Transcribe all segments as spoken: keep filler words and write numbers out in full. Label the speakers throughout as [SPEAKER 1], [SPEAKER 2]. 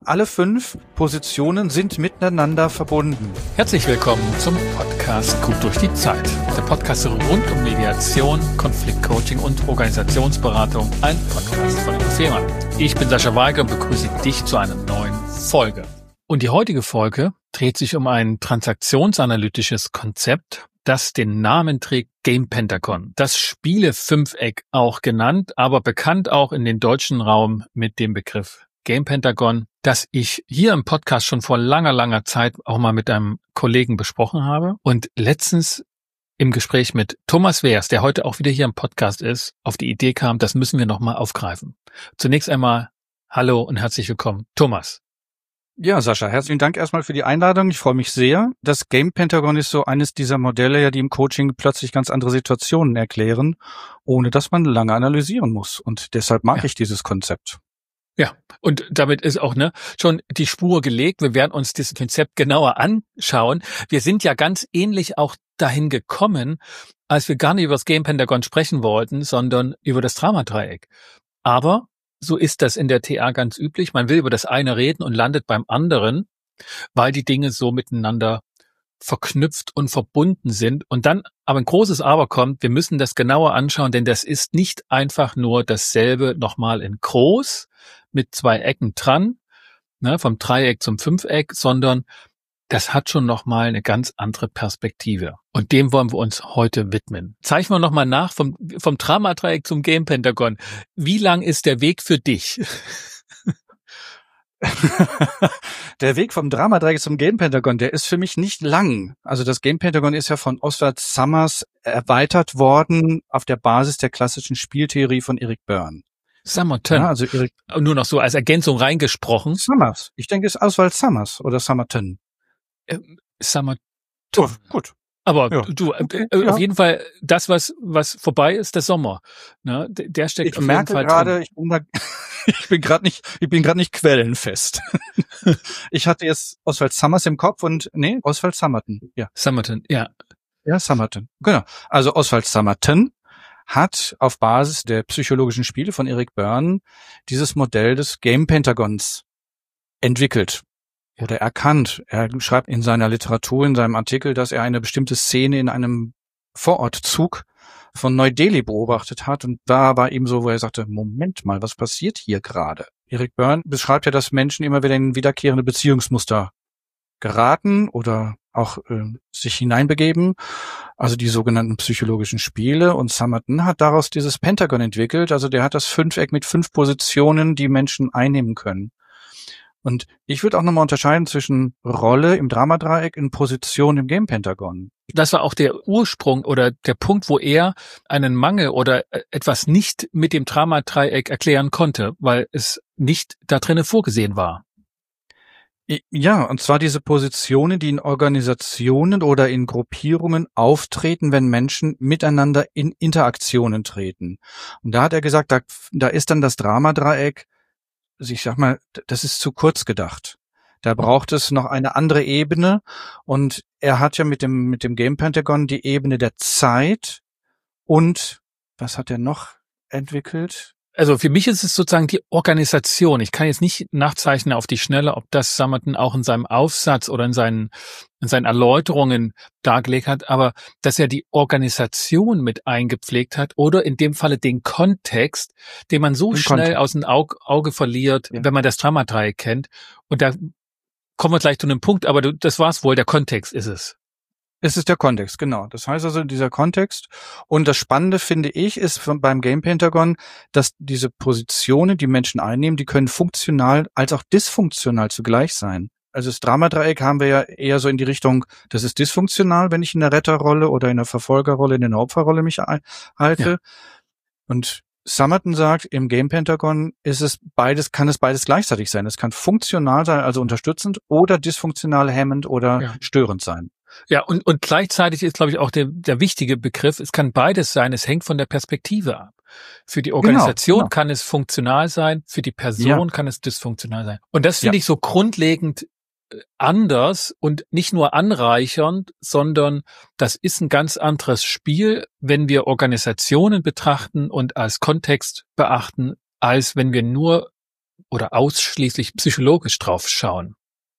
[SPEAKER 1] Alle fünf Positionen sind miteinander verbunden.
[SPEAKER 2] Herzlich willkommen zum Podcast Gut durch die Zeit. Der Podcast rund um Mediation, Konfliktcoaching und Organisationsberatung. Ein Podcast von Ingo Fehrmann. Ich bin Sascha Weige und begrüße dich zu einer neuen Folge. Und die heutige Folge dreht sich um ein transaktionsanalytisches Konzept, das den Namen trägt Game Pentagon. Das Spiele-Fünfeck auch genannt, aber bekannt auch in den deutschen Raum mit dem Begriff Game Pentagon, das ich hier im Podcast schon vor langer, langer Zeit auch mal mit einem Kollegen besprochen habe und letztens im Gespräch mit Thomas Wehrs, der heute auch wieder hier im Podcast ist, auf die Idee kam, das müssen wir nochmal aufgreifen. Zunächst einmal hallo und herzlich willkommen, Thomas.
[SPEAKER 1] Ja, Sascha, herzlichen Dank erstmal für die Einladung. Ich freue mich sehr. Das Game Pentagon ist so eines dieser Modelle, ja, die im Coaching plötzlich ganz andere Situationen erklären, ohne dass man lange analysieren muss. Und deshalb mag ja. ich dieses Konzept.
[SPEAKER 2] Ja, und damit ist auch ne schon die Spur gelegt. Wir werden uns dieses Konzept genauer anschauen. Wir sind ja ganz ähnlich auch dahin gekommen, als wir gar nicht über das Game Pentagon sprechen wollten, sondern über das Dramadreieck. Aber so ist das in der T A ganz üblich. Man will über das eine reden und landet beim anderen, weil die Dinge so miteinander verknüpft und verbunden sind. Und dann aber ein großes Aber kommt, wir müssen das genauer anschauen, denn das ist nicht einfach nur dasselbe nochmal in groß mit zwei Ecken dran, ne, vom Dreieck zum Fünfeck, sondern das hat schon nochmal eine ganz andere Perspektive. Und dem wollen wir uns heute widmen. Zeichnen wir nochmal nach vom, vom Dramadreieck zum Game Pentagon. Wie lang ist der Weg für dich?
[SPEAKER 1] Der Weg vom Dramadreieck zum Game Pentagon, der ist für mich nicht lang. Also das Game Pentagon ist ja von Oswald Summers erweitert worden auf der Basis der klassischen Spieltheorie von Eric Berne.
[SPEAKER 2] Summerton.
[SPEAKER 1] Ja, also Eric
[SPEAKER 2] Nur noch so als Ergänzung reingesprochen.
[SPEAKER 1] Summers. Ich denke, es ist Oswald Summers oder Summerton.
[SPEAKER 2] Ähm, Summerton.
[SPEAKER 1] Oh, gut.
[SPEAKER 2] Aber
[SPEAKER 1] ja.
[SPEAKER 2] du,
[SPEAKER 1] okay,
[SPEAKER 2] äh, auf
[SPEAKER 1] ja.
[SPEAKER 2] jeden Fall, das, was was vorbei ist, der Sommer. Ne? Der steckt
[SPEAKER 1] ich
[SPEAKER 2] auf
[SPEAKER 1] merke
[SPEAKER 2] jeden Fall
[SPEAKER 1] gerade,
[SPEAKER 2] drin.
[SPEAKER 1] ich bin da, ich bin gerade nicht, ich bin gerade nicht quellenfest. Ich hatte jetzt Oswald Summers im Kopf und nee, Oswald Summerton. Ja.
[SPEAKER 2] Summerton, ja.
[SPEAKER 1] Ja, Summerton. Genau. Also Oswald Summerton hat auf Basis der psychologischen Spiele von Eric Berne dieses Modell des Game Pentagons entwickelt. Oder erkannt. Er schreibt in seiner Literatur, in seinem Artikel, dass er eine bestimmte Szene in einem Vorortzug von Neu-Delhi beobachtet hat. Und da war ihm so, wo er sagte, Moment mal, was passiert hier gerade? Eric Berne beschreibt ja, dass Menschen immer wieder in wiederkehrende Beziehungsmuster geraten oder auch äh, sich hineinbegeben. Also die sogenannten psychologischen Spiele. Und Summerton hat daraus dieses Pentagon entwickelt. Also der hat das Fünfeck mit fünf Positionen, die Menschen einnehmen können. Und ich würde auch nochmal unterscheiden zwischen Rolle im Dramadreieck und Position im Game Pentagon.
[SPEAKER 2] Das war auch der Ursprung oder der Punkt, wo er einen Mangel oder etwas nicht mit dem Dramadreieck erklären konnte, weil es nicht da drinnen vorgesehen war.
[SPEAKER 1] Ja, und zwar diese Positionen, die in Organisationen oder in Gruppierungen auftreten, wenn Menschen miteinander in Interaktionen treten. Und da hat er gesagt, da, da ist dann das Dramadreieck, ich sag mal, das ist zu kurz gedacht. Da braucht es noch eine andere Ebene. Und er hat ja mit dem, mit dem Game Pentagon die Ebene der Zeit und, was hat er noch entwickelt?
[SPEAKER 2] Also für mich ist es sozusagen die Organisation. Ich kann jetzt nicht nachzeichnen auf die Schnelle, ob das Summerton auch in seinem Aufsatz oder in seinen, in seinen Erläuterungen dargelegt hat, aber dass er die Organisation mit eingepflegt hat oder in dem Falle den Kontext, den man so
[SPEAKER 1] Den
[SPEAKER 2] schnell
[SPEAKER 1] Kontext.
[SPEAKER 2] aus dem Auge, Auge verliert,
[SPEAKER 1] Ja.
[SPEAKER 2] wenn man das Dramadreieck kennt. Und da kommen wir gleich zu einem Punkt, aber du, das war's wohl, der Kontext ist es.
[SPEAKER 1] Es ist der Kontext, genau. Das heißt also dieser Kontext. Und das Spannende, finde ich, ist von, beim Game Pentagon, dass diese Positionen, die Menschen einnehmen, die können funktional als auch dysfunktional zugleich sein. Also das Dramadreieck haben wir ja eher so in die Richtung, das ist dysfunktional, wenn ich in der Retterrolle oder in der Verfolgerrolle, in der Opferrolle mich halte. Ja. Und Summerton sagt, im Game Pentagon ist es beides, kann es beides gleichzeitig sein. Es kann funktional sein, also unterstützend, oder dysfunktional, hemmend oder ja. störend sein.
[SPEAKER 2] Ja, und, und gleichzeitig ist, glaube ich, auch der, der wichtige Begriff, es kann beides sein, es hängt von der Perspektive ab. Für die Organisation genau, genau. kann es funktional sein, für die Person ja. kann es dysfunktional sein. Und das finde ja. ich so grundlegend anders und nicht nur anreichernd, sondern das ist ein ganz anderes Spiel, wenn wir Organisationen betrachten und als Kontext beachten, als wenn wir nur oder ausschließlich psychologisch drauf schauen.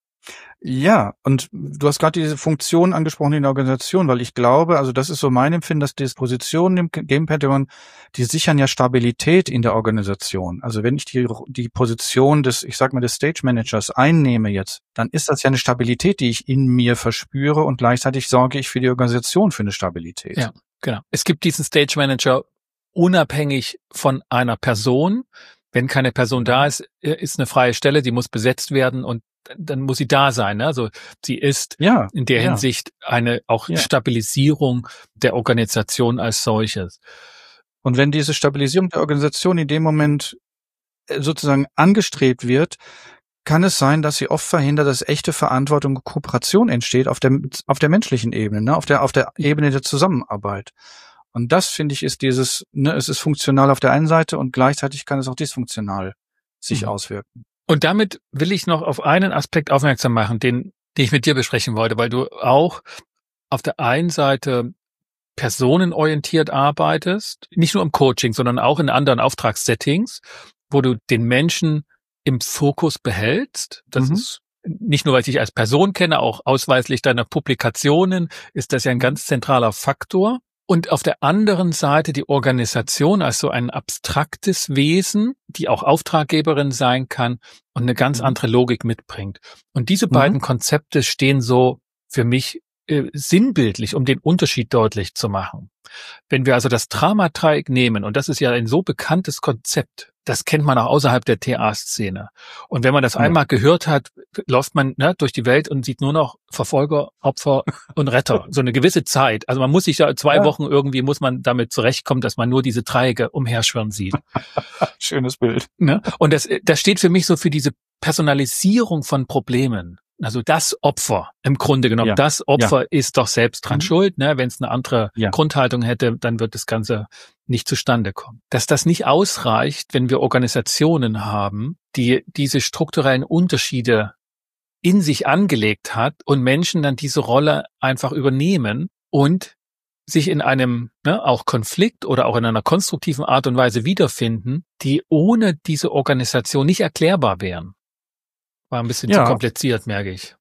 [SPEAKER 1] Ja, und du hast gerade diese Funktion angesprochen in der Organisation, weil ich glaube, also das ist so mein Empfinden, dass die Positionen im Game Pentagon, die sichern ja Stabilität in der Organisation. Also wenn ich die, die Position des, ich sag mal, des Stage Managers einnehme jetzt, dann ist das ja eine Stabilität, die ich in mir verspüre und gleichzeitig sorge ich für die Organisation für eine Stabilität.
[SPEAKER 2] Ja, genau. Es gibt diesen Stage Manager unabhängig von einer Person. Wenn keine Person da ist, ist eine freie Stelle, die muss besetzt werden und dann muss sie da sein. Ne? Also sie ist
[SPEAKER 1] ja,
[SPEAKER 2] in der
[SPEAKER 1] ja.
[SPEAKER 2] Hinsicht eine auch
[SPEAKER 1] ja.
[SPEAKER 2] Stabilisierung der Organisation als solches.
[SPEAKER 1] Und wenn diese Stabilisierung der Organisation in dem Moment sozusagen angestrebt wird, kann es sein, dass sie oft verhindert, dass echte Verantwortung und Kooperation entsteht auf der auf der menschlichen Ebene, ne? auf der auf der Ebene der Zusammenarbeit. Und das, finde ich, ist dieses, ne, es ist funktional auf der einen Seite und gleichzeitig kann es auch dysfunktional sich mhm. auswirken.
[SPEAKER 2] Und damit will ich noch auf einen Aspekt aufmerksam machen, den, den ich mit dir besprechen wollte, weil du auch auf der einen Seite personenorientiert arbeitest, nicht nur im Coaching, sondern auch in anderen Auftragssettings, wo du den Menschen im Fokus behältst. Das mhm. ist nicht nur, weil ich dich als Person kenne, auch ausweislich deiner Publikationen ist das ja ein ganz zentraler Faktor. Und auf der anderen Seite die Organisation als so ein abstraktes Wesen, die auch Auftraggeberin sein kann und eine ganz andere Logik mitbringt. Und diese mhm. beiden Konzepte stehen so für mich äh, sinnbildlich, um den Unterschied deutlich zu machen. Wenn wir also das Dramadreieck nehmen, und das ist ja ein so bekanntes Konzept, das kennt man auch außerhalb der T A-Szene. Und wenn man das ja. einmal gehört hat, läuft man ne, durch die Welt und sieht nur noch Verfolger, Opfer und Retter. So eine gewisse Zeit. Also man muss sich ja zwei ja. Wochen irgendwie, muss man damit zurechtkommen, dass man nur diese Dreiecke umherschwirren sieht.
[SPEAKER 1] Schönes Bild.
[SPEAKER 2] Ne? Und das, das steht für mich so für diese Personalisierung von Problemen. Also das Opfer, im Grunde genommen, ja. das Opfer ja. ist doch selbst dran mhm. schuld. Ne? Wenn es eine andere ja. Grundhaltung hätte, dann wird das Ganze nicht zustande kommen. Dass das nicht ausreicht, wenn wir Organisationen haben, die diese strukturellen Unterschiede in sich angelegt hat und Menschen dann diese Rolle einfach übernehmen und sich in einem ne, auch Konflikt oder auch in einer konstruktiven Art und Weise wiederfinden, die ohne diese Organisation nicht erklärbar wären. War ein bisschen ja. zu kompliziert, merke ich.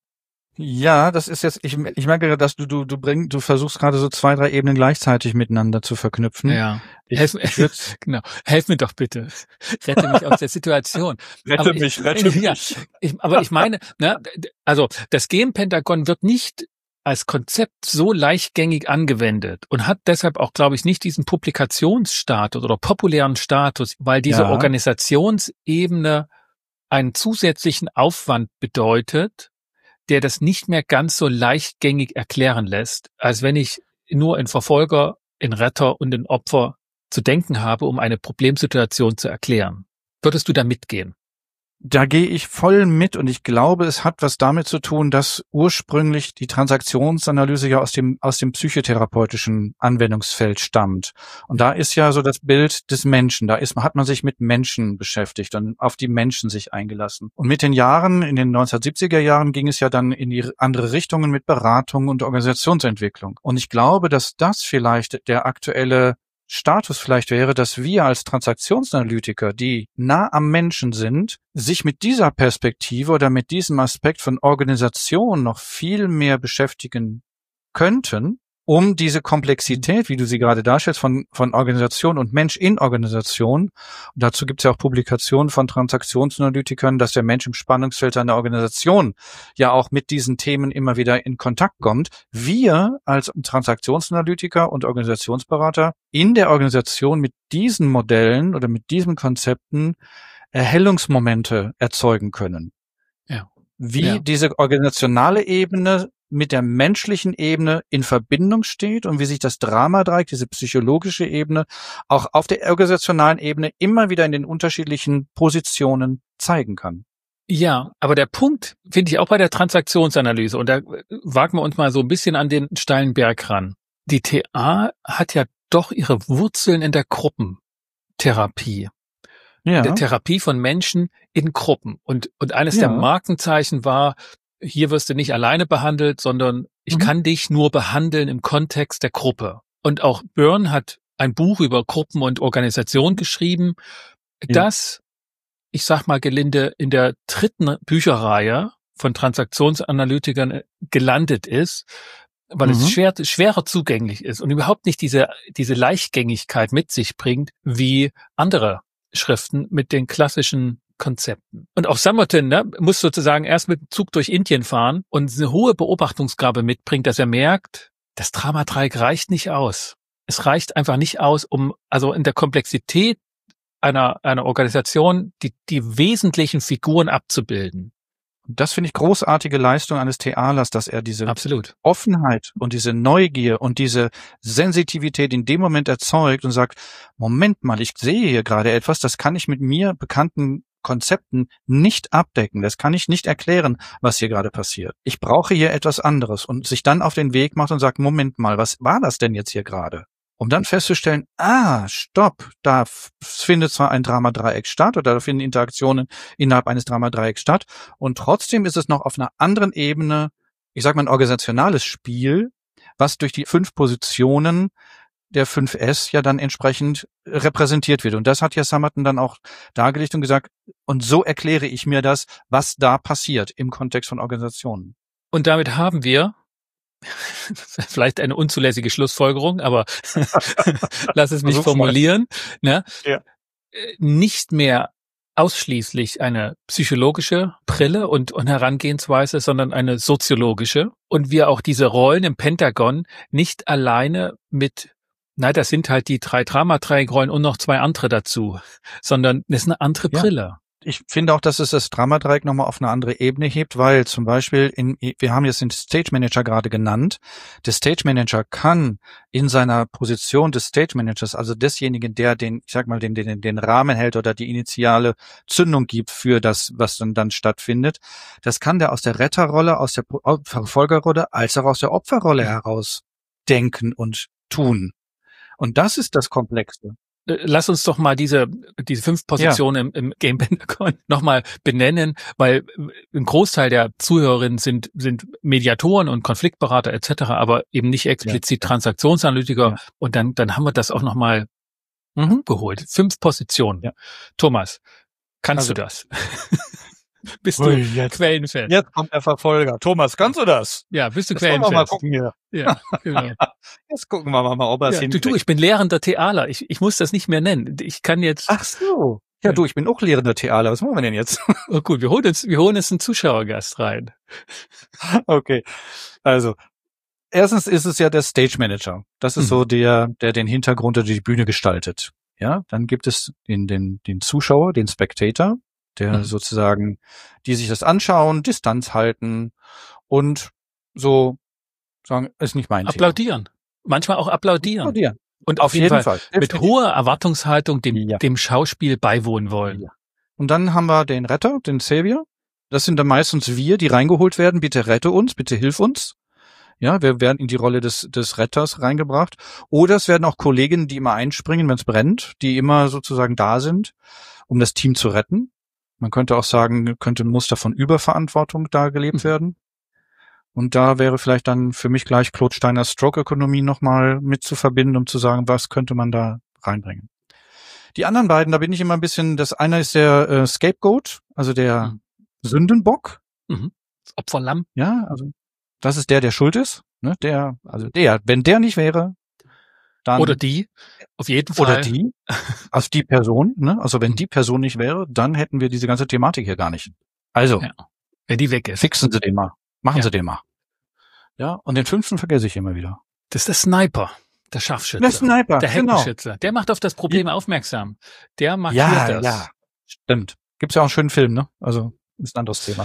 [SPEAKER 1] Ja, das ist jetzt, ich, ich merke, dass du, du, du bringst, du versuchst gerade so zwei, drei Ebenen gleichzeitig miteinander zu verknüpfen.
[SPEAKER 2] Ja. Ich, Helf, ich genau. Helf mir doch bitte. Rette mich aus der Situation.
[SPEAKER 1] Rette
[SPEAKER 2] aber
[SPEAKER 1] mich,
[SPEAKER 2] ich,
[SPEAKER 1] rette mich.
[SPEAKER 2] Ja, ich, aber ich meine, ne, also, das Game Pentagon wird nicht als Konzept so leichtgängig angewendet und hat deshalb auch, glaube ich, nicht diesen Publikationsstatus oder populären Status, weil diese ja. Organisationsebene einen zusätzlichen Aufwand bedeutet, der das nicht mehr ganz so leichtgängig erklären lässt, als wenn ich nur in Verfolger, in Retter und in Opfer zu denken habe, um eine Problemsituation zu erklären. Würdest du da mitgehen?
[SPEAKER 1] Da gehe ich voll mit und ich glaube, es hat was damit zu tun, dass ursprünglich die Transaktionsanalyse ja aus dem aus dem psychotherapeutischen Anwendungsfeld stammt. Und da ist ja so das Bild des Menschen. Da ist hat man sich mit Menschen beschäftigt und auf die Menschen sich eingelassen. Und mit den Jahren, in den neunzehnhundertsiebziger Jahren, ging es ja dann in die andere Richtungen mit Beratung und Organisationsentwicklung. Und ich glaube, dass das vielleicht der aktuelle Status vielleicht wäre, dass wir als Transaktionsanalytiker, die nah am Menschen sind, sich mit dieser Perspektive oder mit diesem Aspekt von Organisation noch viel mehr beschäftigen könnten, um diese Komplexität, wie du sie gerade darstellst, von von Organisation und Mensch in Organisation, und dazu gibt es ja auch Publikationen von Transaktionsanalytikern, dass der Mensch im Spannungsfeld einer Organisation ja auch mit diesen Themen immer wieder in Kontakt kommt. Wir als Transaktionsanalytiker und Organisationsberater in der Organisation mit diesen Modellen oder mit diesen Konzepten Erhellungsmomente erzeugen können.
[SPEAKER 2] Ja.
[SPEAKER 1] Wie
[SPEAKER 2] ja.
[SPEAKER 1] diese organisationale Ebene mit der menschlichen Ebene in Verbindung steht und wie sich das Dramadreieck, diese psychologische Ebene, auch auf der organisationalen Ebene immer wieder in den unterschiedlichen Positionen zeigen kann.
[SPEAKER 2] Ja, aber der Punkt finde ich auch bei der Transaktionsanalyse, und da wagen wir uns mal so ein bisschen an den steilen Berg ran. Die T A hat ja doch ihre Wurzeln in der Gruppentherapie. Ja. In der Therapie von Menschen in Gruppen. Und, und eines ja. der Markenzeichen war, hier wirst du nicht alleine behandelt, sondern ich mhm. kann dich nur behandeln im Kontext der Gruppe. Und auch Byrne hat ein Buch über Gruppen und Organisation geschrieben, ja. das ich sag mal gelinde, in der dritten Bücherreihe von Transaktionsanalytikern gelandet ist, weil mhm. es schwer, schwerer zugänglich ist und überhaupt nicht diese, diese Leichtgängigkeit mit sich bringt, wie andere Schriften mit den klassischen Konzepten. Und auch Somerton, ne, muss sozusagen erst mit dem Zug durch Indien fahren und eine hohe Beobachtungsgabe mitbringt, dass er merkt, das Dramadreieck reicht nicht aus. Es reicht einfach nicht aus, um also in der Komplexität einer einer Organisation die die wesentlichen Figuren abzubilden.
[SPEAKER 1] Das finde ich großartige Leistung eines Thealers, dass er diese
[SPEAKER 2] Absolut.
[SPEAKER 1] Offenheit und diese Neugier und diese Sensitivität in dem Moment erzeugt und sagt, Moment mal, ich sehe hier gerade etwas, das kann ich mit mir bekannten Konzepten nicht abdecken. Das kann ich nicht erklären, was hier gerade passiert. Ich brauche hier etwas anderes und sich dann auf den Weg macht und sagt, Moment mal, was war das denn jetzt hier gerade? Um dann festzustellen, ah, stopp, da findet zwar ein Dramadreieck statt oder da finden Interaktionen innerhalb eines Dramadreiecks statt und trotzdem ist es noch auf einer anderen Ebene, ich sag mal ein organisationales Spiel, was durch die fünf Positionen der fünf S ja dann entsprechend repräsentiert wird. Und das hat ja Somerton dann auch dargelegt und gesagt, und so erkläre ich mir das, was da passiert im Kontext von Organisationen.
[SPEAKER 2] Und damit haben wir vielleicht eine unzulässige Schlussfolgerung, aber lass es mich
[SPEAKER 1] Versuch's
[SPEAKER 2] formulieren, ne?
[SPEAKER 1] Ja.
[SPEAKER 2] Nicht mehr ausschließlich eine psychologische Brille und, und Herangehensweise, sondern eine soziologische. Und wir auch diese Rollen im Pentagon nicht alleine mit, na, das sind halt die drei Dramadreieckrollen und noch zwei andere dazu, sondern das ist eine andere Brille.
[SPEAKER 1] Ja. Ich finde auch, dass es das Dramadreieck nochmal auf eine andere Ebene hebt, weil zum Beispiel, in, wir haben jetzt den Stage Manager gerade genannt, der Stage Manager kann in seiner Position des Stage Managers, also desjenigen, der den, ich sag mal, den, den, den Rahmen hält oder die initiale Zündung gibt für das, was dann, dann stattfindet, das kann der aus der Retterrolle, aus der Verfolgerrolle, als auch aus der Opferrolle heraus denken und tun. Und das ist das Komplexe.
[SPEAKER 2] Lass uns doch mal diese diese fünf Positionen ja. im, im Game Pentagon nochmal benennen, weil ein Großteil der Zuhörerinnen sind sind Mediatoren und Konfliktberater et cetera, aber eben nicht explizit ja. Transaktionsanalytiker. Ja. Und dann dann haben wir das auch nochmal mhm. geholt. Fünf Positionen. Ja. Thomas, kannst also. du das? Bist du Ui, jetzt, quellenfest?
[SPEAKER 1] Jetzt kommt der Verfolger. Thomas, kannst du das?
[SPEAKER 2] Ja, bist du
[SPEAKER 1] jetzt
[SPEAKER 2] quellenfest?
[SPEAKER 1] Wir mal gucken hier.
[SPEAKER 2] Ja, genau.
[SPEAKER 1] Jetzt gucken wir mal, ob er es
[SPEAKER 2] ja,
[SPEAKER 1] hinkriegt.
[SPEAKER 2] Du, du, ich bin lehrender Thealer. Ich, ich muss das nicht mehr nennen. Ich kann jetzt.
[SPEAKER 1] Ach so. Ja, du, ich bin auch lehrender Thealer. Was machen wir denn jetzt?
[SPEAKER 2] Oh, gut, wir holen uns, wir holen uns einen Zuschauergast rein.
[SPEAKER 1] Okay. Also, erstens ist es ja der Stage Manager. Das ist mhm. so der, der den Hintergrund oder die Bühne gestaltet. Ja, dann gibt es den, den, den Zuschauer, den Spectator, der mhm. sozusagen, die sich das anschauen, Distanz halten und so sagen, ist nicht mein
[SPEAKER 2] applaudieren.
[SPEAKER 1] Thema.
[SPEAKER 2] Manchmal auch applaudieren.
[SPEAKER 1] Applaudieren.
[SPEAKER 2] Und auf, auf jeden, jeden Fall, Fall. mit hoher Erwartungshaltung dem, ja. dem Schauspiel beiwohnen wollen. Ja.
[SPEAKER 1] Und dann haben wir den Retter, den Savior. Das sind dann meistens wir, die reingeholt werden. Bitte rette uns, bitte hilf uns. Ja, wir werden in die Rolle des, des Retters reingebracht. Oder es werden auch Kolleginnen, die immer einspringen, wenn es brennt, die immer sozusagen da sind, um das Team zu retten. Man könnte auch sagen, könnte ein Muster von Überverantwortung da gelebt mhm. werden. Und da wäre vielleicht dann für mich gleich Claude Steiners Stroke-Ökonomie nochmal mit zu verbinden, um zu sagen, was könnte man da reinbringen. Die anderen beiden, da bin ich immer ein bisschen, das eine ist der äh, Scapegoat, also der mhm. Sündenbock.
[SPEAKER 2] Mhm. Opferlamm.
[SPEAKER 1] Ja, also das ist der, der schuld ist. Ne? Der, also der, wenn der nicht wäre, dann...
[SPEAKER 2] Oder die, auf jeden Fall.
[SPEAKER 1] Oder die, also die Person, ne? Also wenn die Person nicht wäre, dann hätten wir diese ganze Thematik hier gar nicht. Also,
[SPEAKER 2] ja. Wenn die weg ist.
[SPEAKER 1] Fixen Sie den mal. Machen
[SPEAKER 2] ja.
[SPEAKER 1] Sie den mal. Ja, und den fünften vergesse ich immer wieder.
[SPEAKER 2] Das ist der Sniper, der Scharfschütze.
[SPEAKER 1] Der Sniper,
[SPEAKER 2] der Heckenschütze. Genau. Der macht auf das Problem ja. aufmerksam. Der markiert
[SPEAKER 1] ja,
[SPEAKER 2] das.
[SPEAKER 1] Ja, stimmt. Gibt's ja auch einen schönen Film, ne? Also, ist ein anderes Thema.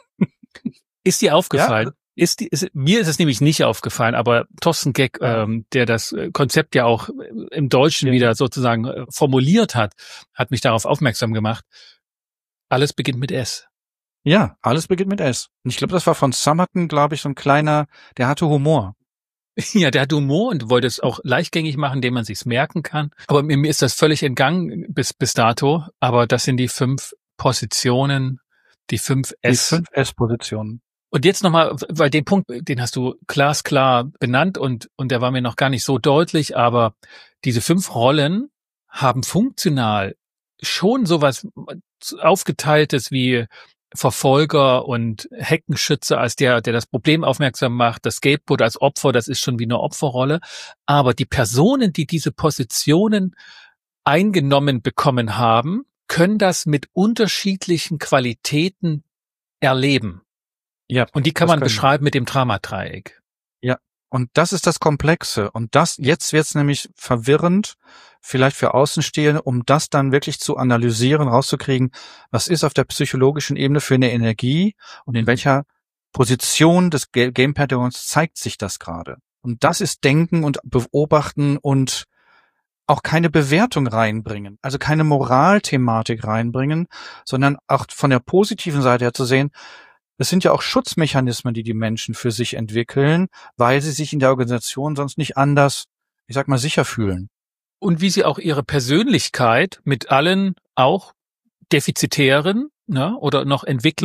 [SPEAKER 2] Ist dir aufgefallen? Ja? Ist, die, ist mir ist es nämlich nicht aufgefallen, aber Thorsten Geck, ähm, der das Konzept ja auch im Deutschen ja. wieder sozusagen äh, formuliert hat, hat mich darauf aufmerksam gemacht. Alles beginnt mit S.
[SPEAKER 1] Ja, alles beginnt mit S. Und ich glaube, das war von Somerton, glaube ich, so ein kleiner, der hatte Humor.
[SPEAKER 2] Ja, der hat Humor und wollte es auch leichtgängig machen, indem man sich's merken kann. Aber mir, mir ist das völlig entgangen bis bis dato. Aber das sind die fünf Positionen, die fünf S.
[SPEAKER 1] Die fünf S-Positionen.
[SPEAKER 2] Und jetzt nochmal, weil den Punkt, den hast du glasklar benannt und und der war mir noch gar nicht so deutlich, aber diese fünf Rollen haben funktional schon sowas aufgeteiltes wie Verfolger und Heckenschütze als der, der das Problem aufmerksam macht, das Scapegoat als Opfer, das ist schon wie eine Opferrolle. Aber die Personen, die diese Positionen eingenommen bekommen haben, können das mit unterschiedlichen Qualitäten erleben.
[SPEAKER 1] Ja.
[SPEAKER 2] Und die kann man beschreiben mit dem Dramadreieck.
[SPEAKER 1] Ja. Und das ist das Komplexe. Und das, jetzt wird's nämlich verwirrend, vielleicht für Außenstehende, um das dann wirklich zu analysieren, rauszukriegen, was ist auf der psychologischen Ebene für eine Energie und in welcher Position des Game Pentagons zeigt sich das gerade. Und das ist Denken und Beobachten und auch keine Bewertung reinbringen, also keine Moralthematik reinbringen, sondern auch von der positiven Seite her zu sehen, es sind ja auch Schutzmechanismen, die die Menschen für sich entwickeln, weil sie sich in der Organisation sonst nicht anders, ich sag mal, sicher fühlen.
[SPEAKER 2] Und wie sie auch ihre Persönlichkeit mit allen auch defizitären, ne, oder noch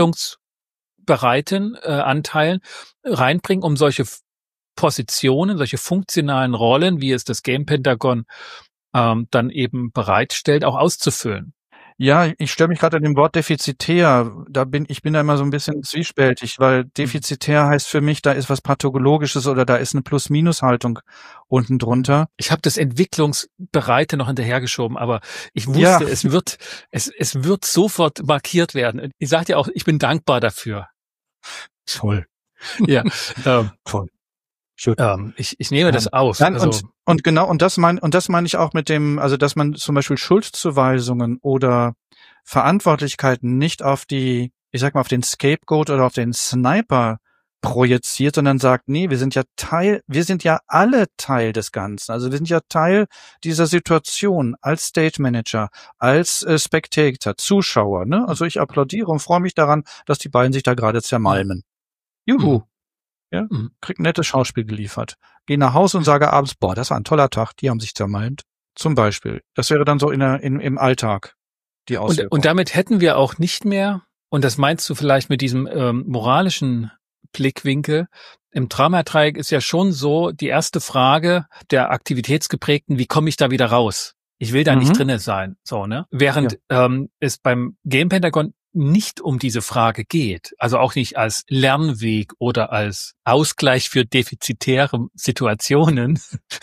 [SPEAKER 2] entwicklungsbereiten äh, Anteilen reinbringen, um solche Positionen, solche funktionalen Rollen, wie es das Game Pentagon ähm, dann eben bereitstellt, auch auszufüllen.
[SPEAKER 1] Ja, ich stelle mich gerade an dem Wort defizitär. Da bin ich bin da immer so ein bisschen zwiespältig, weil defizitär heißt für mich, da ist was Pathologisches oder da ist eine Plus-Minus-Haltung unten drunter.
[SPEAKER 2] Ich habe das Entwicklungsbereite noch hinterhergeschoben, aber ich wusste,
[SPEAKER 1] Ja.
[SPEAKER 2] es wird es es wird sofort markiert werden. Ich sage dir auch, ich bin dankbar dafür.
[SPEAKER 1] Toll.
[SPEAKER 2] Ja, ähm,
[SPEAKER 1] Toll.
[SPEAKER 2] Ähm, ich, ich nehme das auf.
[SPEAKER 1] Nein,
[SPEAKER 2] also,
[SPEAKER 1] und, und genau, und das meine und das meine ich auch mit dem, also dass man zum Beispiel Schuldzuweisungen oder Verantwortlichkeiten nicht auf die, ich sag mal, auf den Scapegoat oder auf den Sniper projiziert, sondern sagt, nee, wir sind ja Teil, wir sind ja alle Teil des Ganzen. Also wir sind ja Teil dieser Situation als Stage Manager, als äh, Spectator, Zuschauer. Ne? Also ich applaudiere und freue mich daran, dass die beiden sich da gerade zermalmen. Juhu.
[SPEAKER 2] Mhm.
[SPEAKER 1] Ja,
[SPEAKER 2] Mhm.
[SPEAKER 1] krieg ein nettes Schauspiel geliefert. Geh nach Hause und sage abends, boah, das war ein toller Tag, die haben sich zermalmt. Zum Beispiel. Das wäre dann so in der, in, im Alltag die Auswirkung.
[SPEAKER 2] Und, und damit hätten wir auch nicht mehr, und das meinst du vielleicht mit diesem ähm, moralischen Blickwinkel, im Dramadreieck ist ja schon so die erste Frage der Aktivitätsgeprägten, wie komme ich da wieder raus? Ich will da
[SPEAKER 1] Mhm.
[SPEAKER 2] nicht drinne sein, so, ne? Während ähm, es beim Game Pentagon nicht um diese Frage geht, also auch nicht als Lernweg oder als Ausgleich für defizitäre Situationen.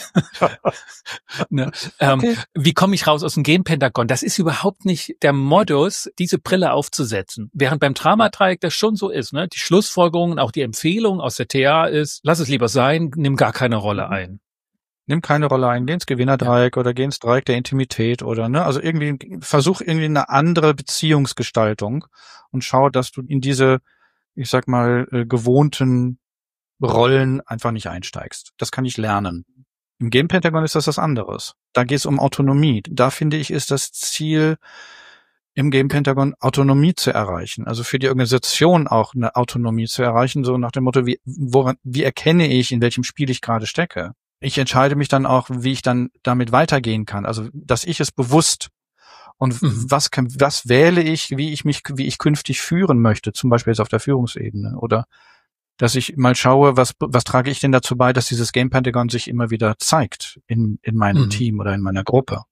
[SPEAKER 2] ne? ähm,
[SPEAKER 1] Okay.
[SPEAKER 2] Wie komme ich raus aus dem Game Pentagon? Das ist überhaupt nicht der Modus, diese Brille aufzusetzen. Während beim Dramadreieck das schon so ist, ne? Die Schlussfolgerungen, auch die Empfehlung aus der T A ist, lass es lieber sein, nimm gar keine Rolle ein.
[SPEAKER 1] Nimm keine Rolle ein, geh ins Gewinnerdreieck ja. oder geh ins Dreieck der Intimität oder, ne, also irgendwie, versuch irgendwie eine andere Beziehungsgestaltung und schau, dass du in diese, ich sag mal, äh, gewohnten Rollen einfach nicht einsteigst. Das kann ich lernen. Im Game Pentagon ist das was anderes. Da geht es um Autonomie. Da finde ich, ist das Ziel im Game Pentagon Autonomie zu erreichen. Also für die Organisation auch eine Autonomie zu erreichen, so nach dem Motto, wie, woran, wie erkenne ich, in welchem Spiel ich gerade stecke? Ich entscheide mich dann auch, wie ich dann damit weitergehen kann. Also, dass ich es bewusst und mhm. was kann, was wähle ich, wie ich mich, wie ich künftig führen möchte, zum Beispiel jetzt auf der Führungsebene, oder dass ich mal schaue, was, was trage ich denn dazu bei, dass dieses Game Pentagon sich immer wieder zeigt in, in meinem mhm. Team oder in meiner Gruppe.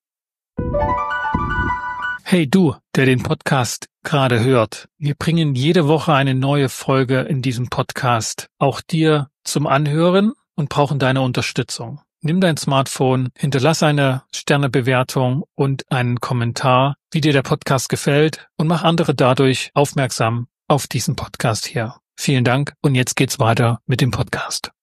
[SPEAKER 2] Hey du, der den Podcast gerade hört. Wir bringen jede Woche eine neue Folge in diesem Podcast, auch dir zum Anhören, und brauchen deine Unterstützung. Nimm dein Smartphone, hinterlass eine Sternebewertung und einen Kommentar, wie dir der Podcast gefällt, und mach andere dadurch aufmerksam auf diesen Podcast hier. Vielen Dank, und jetzt geht's weiter mit dem Podcast.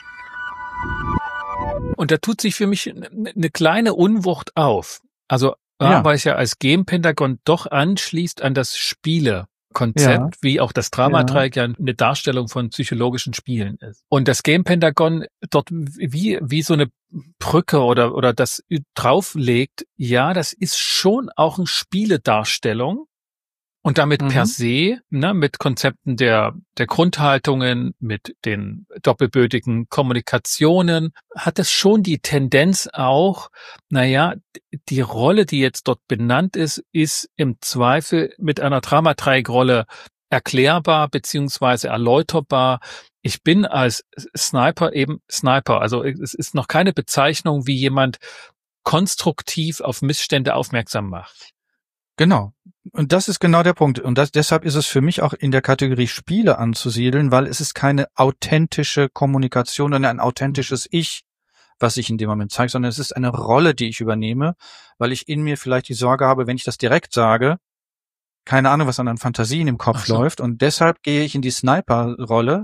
[SPEAKER 2] Und da tut sich für mich eine kleine Unwucht auf. Also, ja. weil es ja als Game Pentagon doch anschließt an das Spiele. Konzept, ja. wie auch das Dramadreieck ja. ja eine Darstellung von psychologischen Spielen ist. Und das Game Pentagon dort wie wie so eine Brücke oder oder das drauflegt, ja, das ist schon auch eine Spieledarstellung. Und damit mhm. per se, ne, mit Konzepten der der Grundhaltungen, mit den doppelbötigen Kommunikationen, hat es schon die Tendenz auch, naja, die Rolle, die jetzt dort benannt ist, ist im Zweifel mit einer Dramadreieckrolle erklärbar beziehungsweise erläuterbar. Ich bin als Sniper eben Sniper. Also es ist noch keine Bezeichnung, wie jemand konstruktiv auf Missstände aufmerksam macht.
[SPEAKER 1] Genau. Und das ist genau der Punkt. Und das, deshalb ist es für mich auch in der Kategorie Spiele anzusiedeln, weil es ist keine authentische Kommunikation und ein authentisches Ich, was ich in dem Moment zeige, sondern es ist eine Rolle, die ich übernehme, weil ich in mir vielleicht die Sorge habe, wenn ich das direkt sage, keine Ahnung, was an den Fantasien im Kopf
[SPEAKER 2] so.
[SPEAKER 1] läuft. Und deshalb gehe ich in die Sniper-Rolle,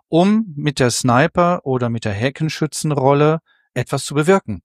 [SPEAKER 1] um mit der Sniper- oder mit der Heckenschützenrolle etwas zu bewirken.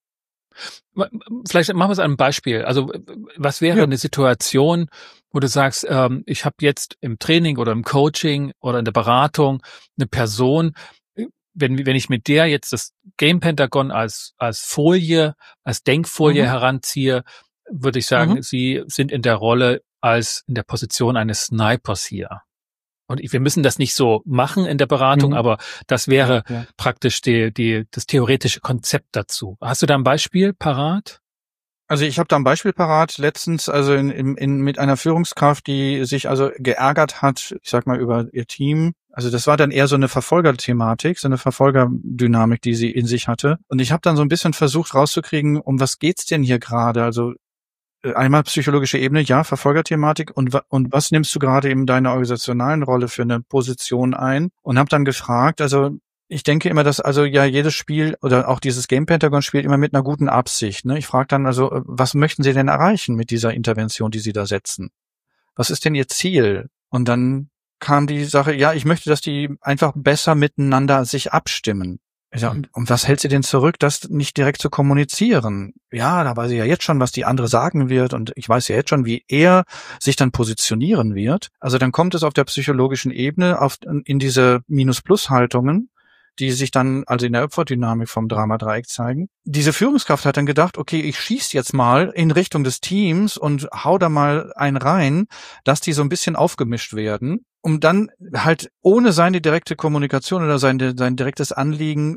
[SPEAKER 2] Vielleicht machen wir es an einem Beispiel. Also was wäre
[SPEAKER 1] Ja.
[SPEAKER 2] eine Situation, wo du sagst, ähm, ich habe jetzt im Training oder im Coaching oder in der Beratung eine Person, wenn wenn ich mit der jetzt das Game Pentagon als als Folie, als Denkfolie
[SPEAKER 1] Mhm.
[SPEAKER 2] heranziehe, würde ich sagen,
[SPEAKER 1] Mhm.
[SPEAKER 2] sie sind in der Rolle als in der Position eines Snipers hier. Und wir müssen das nicht so machen in der Beratung,
[SPEAKER 1] Mhm.
[SPEAKER 2] aber das wäre
[SPEAKER 1] Ja, ja.
[SPEAKER 2] praktisch die, die, das theoretische Konzept dazu. Hast du da ein Beispiel parat?
[SPEAKER 1] Also ich habe da ein Beispiel parat, letztens also in, in, in mit einer Führungskraft, die sich also geärgert hat, ich sag mal über ihr Team. Also das war dann eher so eine Verfolgerthematik, so eine Verfolgerdynamik, die sie in sich hatte. Und ich habe dann so ein bisschen versucht rauszukriegen, um was geht's denn hier gerade? Also einmal psychologische Ebene, ja, Verfolgerthematik und, und was nimmst du gerade in deiner organisationalen Rolle für eine Position ein? Und habe dann gefragt, also ich denke immer, dass also ja jedes Spiel oder auch dieses Game Pentagon spielt immer mit einer guten Absicht. Ne? Ich frage dann also, was möchten Sie denn erreichen mit dieser Intervention, die Sie da setzen? Was ist denn Ihr Ziel? Und dann kam die Sache, ja, ich möchte, dass die einfach besser miteinander sich abstimmen. Ja, und was hält sie denn zurück, das nicht direkt zu kommunizieren? Ja, da weiß ich ja jetzt schon, was die andere sagen wird und ich weiß ja jetzt schon, wie er sich dann positionieren wird. Also dann kommt es auf der psychologischen Ebene auf, in diese Minus-Plus-Haltungen, die sich dann also in der Opferdynamik vom Dramadreieck zeigen. Diese Führungskraft hat dann gedacht, okay, ich schieße jetzt mal in Richtung des Teams und hau da mal einen rein, dass die so ein bisschen aufgemischt werden, um dann halt ohne seine direkte Kommunikation oder sein, sein direktes Anliegen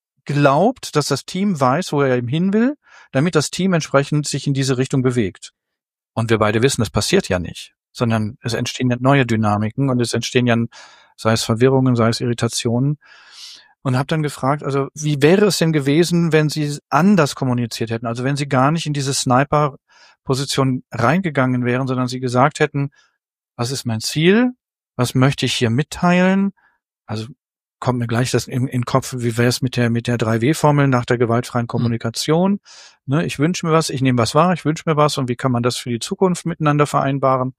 [SPEAKER 1] glaubt, dass das Team weiß, wo er ihm hin will, damit das Team entsprechend sich in diese Richtung bewegt. Und wir beide wissen, das passiert ja nicht, sondern es entstehen ja neue Dynamiken und es entstehen ja, sei es Verwirrungen, sei es Irritationen. Und habe dann gefragt, also wie wäre es denn gewesen, wenn Sie anders kommuniziert hätten? Also wenn Sie gar nicht in diese Sniper-Position reingegangen wären, sondern Sie gesagt hätten, was ist mein Ziel? Was möchte ich hier mitteilen? Also kommt mir gleich das in, in den Kopf, wie wäre es mit der mit der drei W Formel nach der gewaltfreien Kommunikation? Mhm. Ne, ich wünsche mir was, ich nehme was wahr, ich wünsche mir was und wie kann man das für die Zukunft miteinander vereinbaren?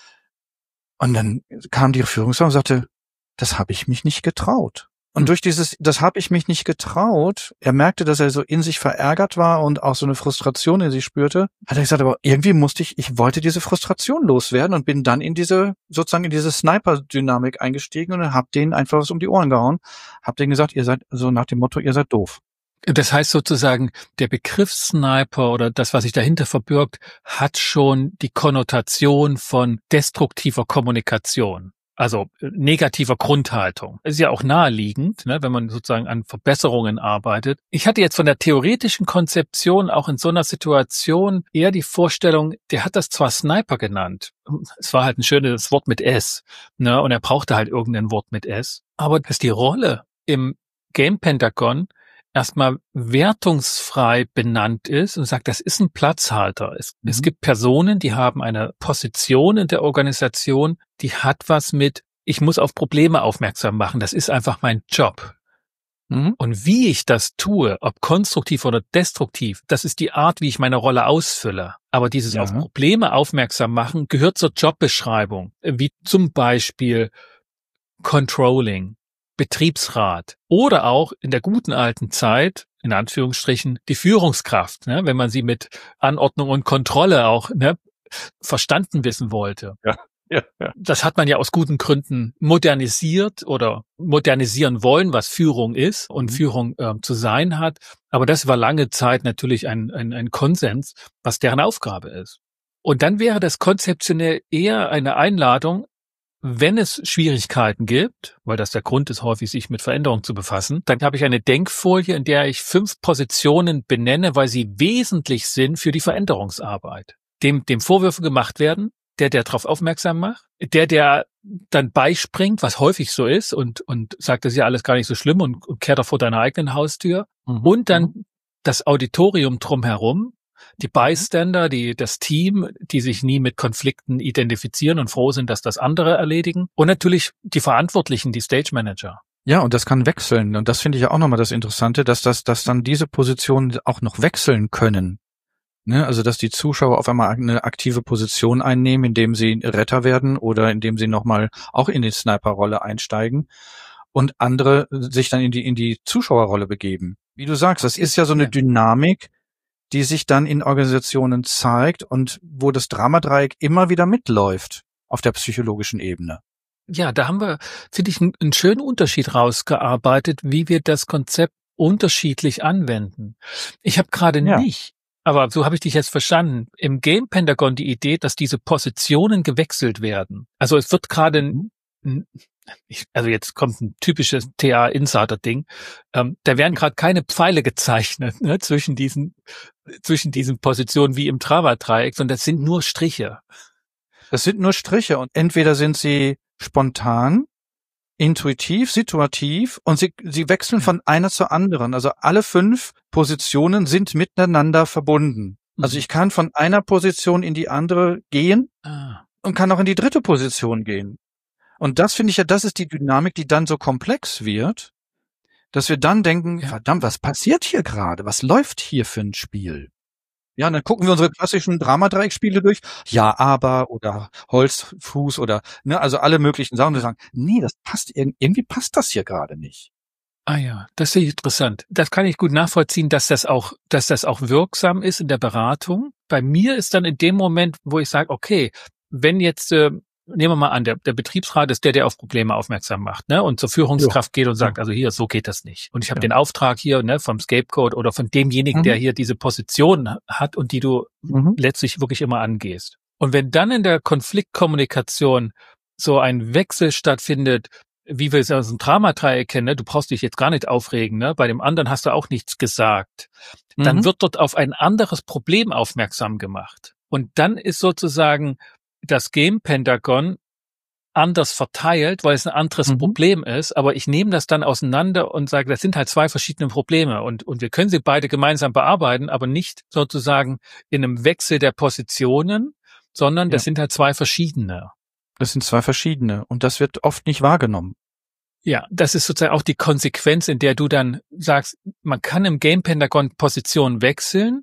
[SPEAKER 1] Und dann kam die Führungskraft und sagte, das habe ich mich nicht getraut. Und durch dieses, das habe ich mich nicht getraut, er merkte, dass er so in sich verärgert war und auch so eine Frustration in sich spürte, hat er gesagt, aber irgendwie musste ich, ich wollte diese Frustration loswerden und bin dann in diese, sozusagen in diese Sniper-Dynamik eingestiegen und hab denen einfach was um die Ohren gehauen, hab denen gesagt, ihr seid, so nach dem Motto, ihr seid doof.
[SPEAKER 2] Das heißt sozusagen, der Begriff Sniper oder das, was sich dahinter verbirgt, hat schon die Konnotation von destruktiver Kommunikation. Also negativer Grundhaltung. Ist ja auch naheliegend, ne, wenn man sozusagen an Verbesserungen arbeitet. Ich hatte jetzt von der theoretischen Konzeption auch in so einer Situation eher die Vorstellung, der hat das zwar Sniper genannt, es war halt ein schönes Wort mit S, ne, und er brauchte halt irgendein Wort mit S, aber dass die Rolle im Game Pentagon erstmal wertungsfrei benannt ist und sagt, das ist ein Platzhalter. Es, mhm. es gibt Personen, die haben eine Position in der Organisation, die hat was mit, ich muss auf Probleme aufmerksam machen. Das ist einfach mein Job. Mhm. Und wie ich das tue, ob konstruktiv oder destruktiv, das ist die Art, wie ich meine Rolle ausfülle. Aber dieses ja. auf Probleme aufmerksam machen gehört zur Jobbeschreibung, wie zum Beispiel Controlling, Betriebsrat oder auch in der guten alten Zeit, in Anführungsstrichen, die Führungskraft, ne, wenn man sie mit Anordnung und Kontrolle auch ne, verstanden wissen wollte.
[SPEAKER 1] Ja, ja, ja.
[SPEAKER 2] Das hat man ja aus guten Gründen modernisiert oder modernisieren wollen, was Führung ist und mhm. Führung äh, zu sein hat. Aber das war lange Zeit natürlich ein, ein, ein Konsens, was deren Aufgabe ist. Und dann wäre das konzeptionell eher eine Einladung, wenn es Schwierigkeiten gibt, weil das der Grund ist, häufig sich mit Veränderung zu befassen, dann habe ich eine Denkfolie, in der ich fünf Positionen benenne, weil sie wesentlich sind für die Veränderungsarbeit. Dem, dem Vorwürfe gemacht werden, der, der darauf aufmerksam macht, der, der dann beispringt, was häufig so ist und, und sagt, das ist ja alles gar nicht so schlimm und, und kehrt auch vor deiner eigenen Haustür. Mhm. Und dann das Auditorium drumherum, Die Bystander, die, das Team, die sich nie mit Konflikten identifizieren und froh sind, dass das andere erledigen. Und natürlich die Verantwortlichen, die Stage Manager.
[SPEAKER 1] Ja, und das kann wechseln. Und das finde ich ja auch nochmal das Interessante, dass das, dass dann diese Positionen auch noch wechseln können. Ne? Also, dass die Zuschauer auf einmal eine aktive Position einnehmen, indem sie Retter werden oder indem sie nochmal auch in die Sniper-Rolle einsteigen und andere sich dann in die, in die Zuschauerrolle begeben. Wie du sagst, das ist ja so eine Dynamik, die sich dann in Organisationen zeigt und wo das Dramadreieck immer wieder mitläuft auf der psychologischen Ebene.
[SPEAKER 2] Ja, da haben wir, finde ich, einen, einen schönen Unterschied rausgearbeitet, wie wir das Konzept unterschiedlich anwenden. Ich habe gerade
[SPEAKER 1] Ja.
[SPEAKER 2] nicht, aber so habe ich dich jetzt verstanden, im Game Pentagon die Idee, dass diese Positionen gewechselt werden. Also es wird gerade,
[SPEAKER 1] Mhm.
[SPEAKER 2] ein, ich, also jetzt kommt ein typisches T A-Insider-Ding, ähm, da werden gerade keine Pfeile gezeichnet, ne, zwischen diesen zwischen diesen Positionen wie im Dramadreieck, sondern das sind nur Striche.
[SPEAKER 1] Das sind nur Striche und entweder sind sie spontan, intuitiv, situativ und sie, sie wechseln von einer zur anderen. Also alle fünf Positionen sind miteinander verbunden. Also ich kann von einer Position in die andere gehen
[SPEAKER 2] Ah.
[SPEAKER 1] und kann auch in die dritte Position gehen. Und das finde ich ja, das ist die Dynamik, die dann so komplex wird, dass wir dann denken,
[SPEAKER 2] Ja.
[SPEAKER 1] verdammt, was passiert hier gerade? Was läuft hier für ein Spiel? Ja, und dann gucken wir unsere klassischen Dramadreieckspiele durch. Ja, aber oder Holzfuß oder, ne, also alle möglichen Sachen. Und wir sagen, nee, das passt, irgendwie passt das hier gerade nicht.
[SPEAKER 2] Ah ja, das ist interessant. Das kann ich gut nachvollziehen, dass das auch, dass das auch wirksam ist in der Beratung. Bei mir ist dann in dem Moment, wo ich sage, okay, wenn jetzt, äh, nehmen wir mal an, der, der Betriebsrat ist der, der auf Probleme aufmerksam macht, ne, und zur Führungskraft ja. geht und sagt, ja. also hier, so geht das nicht. Und ich habe ja. den Auftrag hier, ne, vom Scapegoat oder von demjenigen, mhm. der hier diese Position hat und die du mhm. letztlich wirklich immer angehst. Und wenn dann in der Konfliktkommunikation so ein Wechsel stattfindet, wie wir es aus dem Dramadreieck kennen, ne, du brauchst dich jetzt gar nicht aufregen, ne, bei dem anderen hast du auch nichts gesagt, mhm. dann wird dort auf ein anderes Problem aufmerksam gemacht. Und dann ist sozusagen das Game Pentagon anders verteilt, weil es ein anderes mhm. Problem ist, aber ich nehme das dann auseinander und sage, das sind halt zwei verschiedene Probleme und und wir können sie beide gemeinsam bearbeiten, aber nicht sozusagen in einem Wechsel der Positionen, sondern das ja. sind halt zwei verschiedene.
[SPEAKER 1] Das sind zwei verschiedene und das wird oft nicht wahrgenommen.
[SPEAKER 2] Ja, das ist sozusagen auch die Konsequenz, in der du dann sagst, man kann im Game Pentagon Positionen wechseln,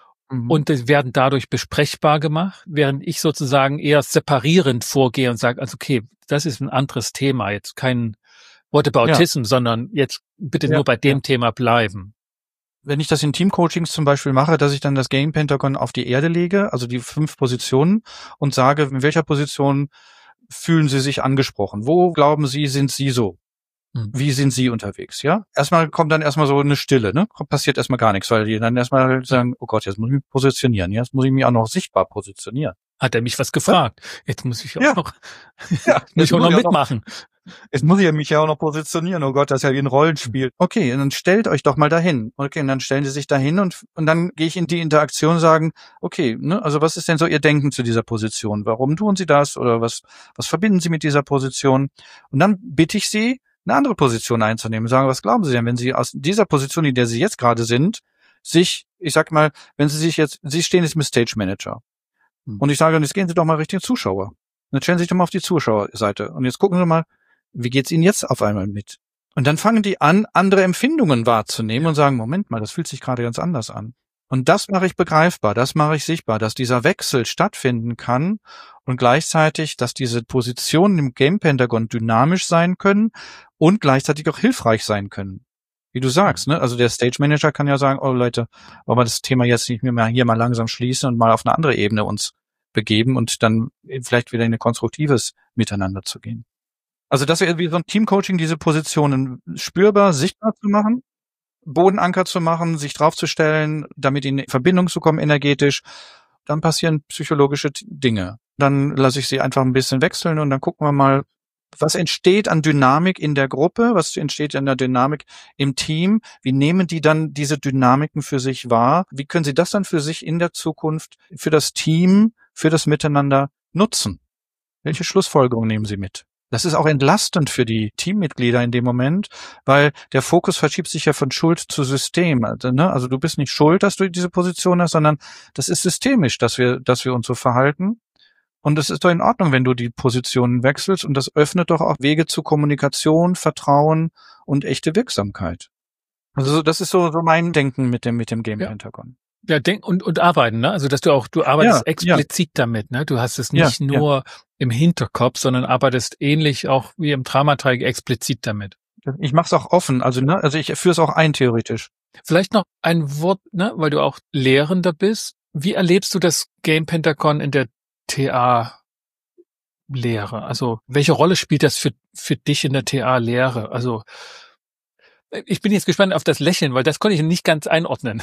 [SPEAKER 2] und die werden dadurch besprechbar gemacht, während ich sozusagen eher separierend vorgehe und sage, also okay, das ist ein anderes Thema, jetzt kein Whataboutism, ja. sondern jetzt bitte ja, nur bei dem ja. Thema bleiben.
[SPEAKER 1] Wenn ich das in Teamcoachings zum Beispiel mache, dass ich dann das Game Pentagon auf die Erde lege, also die fünf Positionen und sage, in welcher Position fühlen Sie sich angesprochen? Wo glauben Sie, sind Sie so? Wie sind Sie unterwegs, ja? Erstmal kommt dann erstmal so eine Stille, ne? Passiert erstmal gar nichts, weil die dann erstmal sagen, oh Gott, jetzt muss ich mich positionieren, ja? Jetzt muss ich mich auch noch sichtbar positionieren.
[SPEAKER 2] Hat er mich was gefragt? Jetzt muss ich auch
[SPEAKER 1] ja.
[SPEAKER 2] noch,
[SPEAKER 1] ja,
[SPEAKER 2] muss ich auch noch mitmachen.
[SPEAKER 1] Jetzt muss ich mich ja auch noch positionieren. Oh Gott, das ist ja wie ein Rollenspiel. Okay, und dann stellt euch doch mal dahin. Okay, und dann stellen Sie sich dahin und und dann gehe ich in die Interaktion und sagen, okay, ne, also was ist denn so Ihr Denken zu dieser Position? Warum tun Sie das? Oder was was verbinden Sie mit dieser Position? Und dann bitte ich Sie, eine andere Position einzunehmen. Sagen, was glauben Sie denn, wenn Sie aus dieser Position, in der Sie jetzt gerade sind, sich, ich sag mal, wenn Sie sich jetzt, Sie stehen jetzt mit Stage Manager. Hm. Und ich sage, jetzt gehen Sie doch mal Richtung Zuschauer. Dann stellen Sie sich doch mal auf die Zuschauerseite. Und jetzt gucken Sie mal, wie geht's Ihnen jetzt auf einmal mit? Und dann fangen die an, andere Empfindungen wahrzunehmen und sagen, Moment mal, das fühlt sich gerade ganz anders an. Und das mache ich begreifbar, das mache ich sichtbar, dass dieser Wechsel stattfinden kann und gleichzeitig, dass diese Positionen im Game Pentagon dynamisch sein können und gleichzeitig auch hilfreich sein können. Wie du sagst, ne? Also der Stage Manager kann ja sagen, oh Leute, wollen wir das Thema jetzt nicht mehr hier mal langsam schließen und mal auf eine andere Ebene uns begeben und dann vielleicht wieder in ein konstruktives Miteinander zu gehen. Also das wäre wie so ein Teamcoaching, diese Positionen spürbar, sichtbar zu machen, Bodenanker zu machen, sich draufzustellen, damit in Verbindung zu kommen energetisch, dann passieren psychologische Dinge. Dann lasse ich sie einfach ein bisschen wechseln und dann gucken wir mal, was entsteht an Dynamik in der Gruppe, was entsteht an der Dynamik im Team, wie nehmen die dann diese Dynamiken für sich wahr, wie können sie das dann für sich in der Zukunft, für das Team, für das Miteinander nutzen? Welche Schlussfolgerungen nehmen sie mit? Das ist auch entlastend für die Teammitglieder in dem Moment, weil der Fokus verschiebt sich ja von Schuld zu System. Also, ne? Also du bist nicht schuld, dass du diese Position hast, sondern das ist systemisch, dass wir, dass wir uns so verhalten. Und es ist doch in Ordnung, wenn du die Positionen wechselst, und das öffnet doch auch Wege zu Kommunikation, Vertrauen und echte Wirksamkeit. Also das ist so, so mein Denken mit dem, mit dem Game
[SPEAKER 2] Ja.
[SPEAKER 1] Pentagon.
[SPEAKER 2] Ja, denk und und arbeiten, ne? Also dass du auch du arbeitest
[SPEAKER 1] Ja,
[SPEAKER 2] explizit damit, ne? Du hast es
[SPEAKER 1] Ja,
[SPEAKER 2] nicht nur im Hinterkopf, sondern arbeitest ähnlich auch wie im Dramatreieck explizit damit.
[SPEAKER 1] Ich mache es auch offen, also ne, also ich führe es auch ein theoretisch.
[SPEAKER 2] Vielleicht noch ein Wort, ne, weil du auch Lehrender bist. Wie erlebst du das Game Pentagon in der T A-Lehre? Also welche Rolle spielt das für für dich in der T A-Lehre? Also ich bin jetzt gespannt auf das Lächeln, weil das konnte ich nicht ganz einordnen.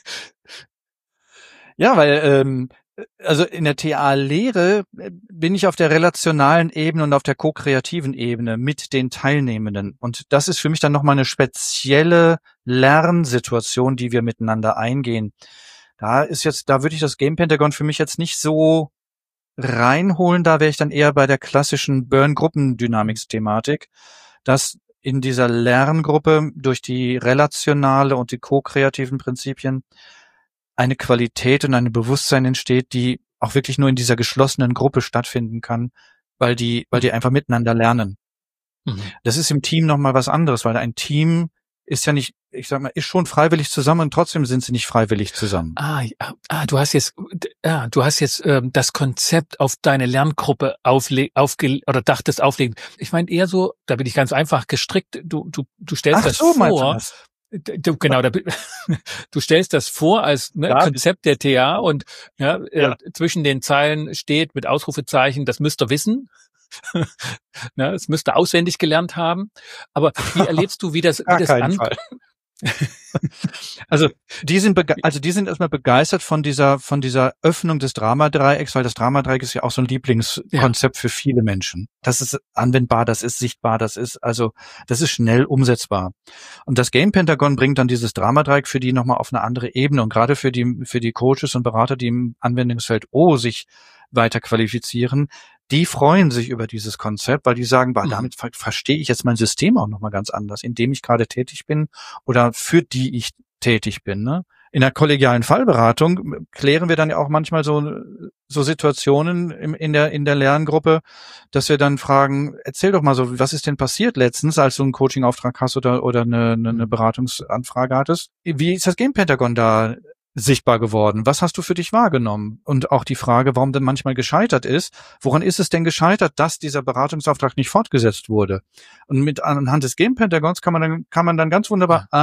[SPEAKER 1] Ja, weil ähm, also in der T A-Lehre bin ich auf der relationalen Ebene und auf der ko-kreativen Ebene mit den Teilnehmenden. Und das ist für mich dann nochmal eine spezielle Lernsituation, die wir miteinander eingehen. Da ist jetzt, da würde ich das Game Pentagon für mich jetzt nicht so reinholen. Da wäre ich dann eher bei der klassischen Burn-Gruppendynamics-Thematik, dass in dieser Lerngruppe durch die relationale und die ko-kreativen Prinzipien eine Qualität und ein Bewusstsein entsteht, die auch wirklich nur in dieser geschlossenen Gruppe stattfinden kann, weil die, weil die einfach miteinander lernen.
[SPEAKER 2] Mhm.
[SPEAKER 1] Das ist im Team nochmal was anderes, weil ein Team ist ja nicht, ich sag mal, ist schon freiwillig zusammen und trotzdem sind sie nicht freiwillig zusammen.
[SPEAKER 2] Ah, ja, ah, du hast jetzt, ja, du hast jetzt ähm, das Konzept auf deine Lerngruppe aufle aufge oder dachtest auflegen. Ich meine eher so, da bin ich ganz einfach gestrickt. Du, du, du stellst
[SPEAKER 1] Ach
[SPEAKER 2] das
[SPEAKER 1] so, meinst du
[SPEAKER 2] vor.
[SPEAKER 1] das?
[SPEAKER 2] Du, genau, da, du stellst das vor als ne,
[SPEAKER 1] Ja.
[SPEAKER 2] Konzept der T A und ja,
[SPEAKER 1] Ja.
[SPEAKER 2] Äh, zwischen den Zeilen steht mit Ausrufezeichen, das müsst ihr wissen. Ne, das müsst ihr auswendig gelernt haben. Aber wie erlebst du, wie das, wie
[SPEAKER 1] Gar
[SPEAKER 2] das
[SPEAKER 1] keinen
[SPEAKER 2] an
[SPEAKER 1] Fall. Also die sind bege- also die sind erstmal begeistert von dieser von dieser Öffnung des Dramadreiecks, weil das Dramadreieck ist ja auch so ein Lieblingskonzept für viele Menschen. Das ist anwendbar, das ist sichtbar, das ist also das ist schnell umsetzbar. Und das Game Pentagon bringt dann dieses Dramadreieck für die nochmal auf eine andere Ebene, und gerade für die für die Coaches und Berater, die im Anwendungsfeld O sich weiter qualifizieren, die freuen sich über dieses Konzept, weil die sagen, bah,
[SPEAKER 2] Mhm.
[SPEAKER 1] damit ver verstehe ich jetzt mein System auch nochmal ganz anders, in dem ich gerade tätig bin oder für die ich tätig bin. Ne? In der kollegialen Fallberatung klären wir dann ja auch manchmal so so Situationen im, in der in der Lerngruppe, dass wir dann fragen, erzähl doch mal so, was ist denn passiert letztens, als du einen Coaching-Auftrag hast oder oder eine, eine, eine Beratungsanfrage hattest? Wie ist das Game Pentagon da sichtbar geworden? Was hast du für dich wahrgenommen? Und auch die Frage, warum denn manchmal gescheitert ist. Woran ist es denn gescheitert, dass dieser Beratungsauftrag nicht fortgesetzt wurde? Und mit anhand des Game Pentagons kann man dann, kann man dann ganz wunderbar, ja.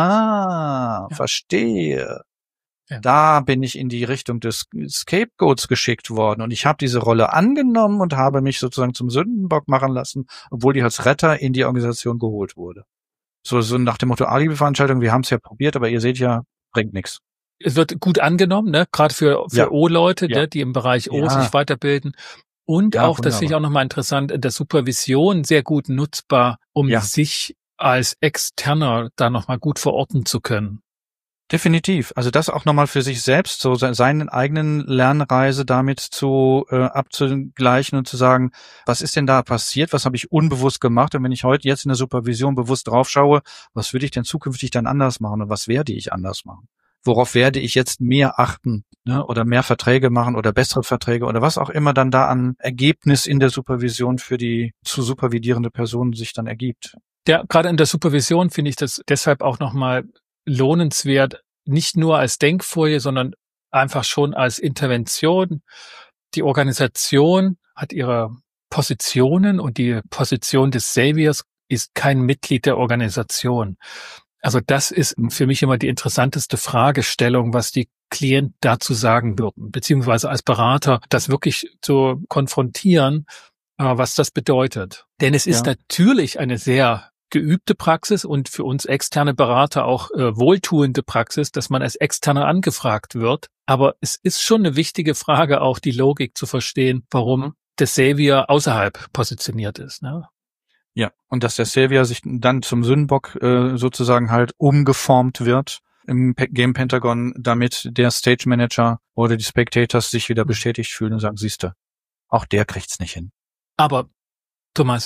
[SPEAKER 1] ah,
[SPEAKER 2] Ja.
[SPEAKER 1] verstehe.
[SPEAKER 2] Ja.
[SPEAKER 1] Da bin ich in die Richtung des Scapegoats geschickt worden und ich habe diese Rolle angenommen und habe mich sozusagen zum Sündenbock machen lassen, obwohl die als Retter in die Organisation geholt wurde. So, so nach dem Motto Alibi-Veranstaltung, wir haben es ja probiert, aber ihr seht ja, bringt nichts.
[SPEAKER 2] Es wird gut angenommen, ne? Gerade für, für
[SPEAKER 1] Ja.
[SPEAKER 2] O-Leute,
[SPEAKER 1] Ja.
[SPEAKER 2] ne? Die im Bereich O
[SPEAKER 1] Ja.
[SPEAKER 2] sich weiterbilden. Und
[SPEAKER 1] Ja,
[SPEAKER 2] auch, das finde ich auch nochmal interessant, in der Supervision sehr gut nutzbar, um
[SPEAKER 1] Ja.
[SPEAKER 2] sich als Externer da nochmal gut verorten zu können.
[SPEAKER 1] Definitiv. Also das auch nochmal für sich selbst, so se- seinen eigenen Lernreise damit zu äh, abzugleichen und zu sagen, was ist denn da passiert, was habe ich unbewusst gemacht, und wenn ich heute jetzt in der Supervision bewusst drauf schaue, was würde ich denn zukünftig dann anders machen und was werde ich anders machen? Worauf werde ich jetzt mehr achten, ne? Oder mehr Verträge machen oder bessere Verträge oder was auch immer dann da an Ergebnis in der Supervision für die zu supervidierende Person sich dann ergibt.
[SPEAKER 2] Ja, gerade in der Supervision finde ich das deshalb auch nochmal lohnenswert, nicht nur als Denkfolie, sondern einfach schon als Intervention. Die Organisation hat ihre Positionen und die Position des Saviors ist kein Mitglied der Organisation. Also das ist für mich immer die interessanteste Fragestellung, was die Klienten dazu sagen würden, beziehungsweise als Berater das wirklich zu konfrontieren, was das bedeutet. Denn es ist
[SPEAKER 1] Ja.
[SPEAKER 2] natürlich eine sehr geübte Praxis und für uns externe Berater auch äh, wohltuende Praxis, dass man als Externer angefragt wird. Aber es ist schon eine wichtige Frage, auch die Logik zu verstehen, warum der Savior außerhalb positioniert ist. Ne?
[SPEAKER 1] Ja, und dass der Savior sich dann zum Sündenbock äh, sozusagen halt umgeformt wird im Pe- Game Pentagon, damit der Stage Manager oder die Spectators sich wieder bestätigt fühlen und sagen, siehste, auch der kriegt's nicht hin.
[SPEAKER 2] Aber Thomas,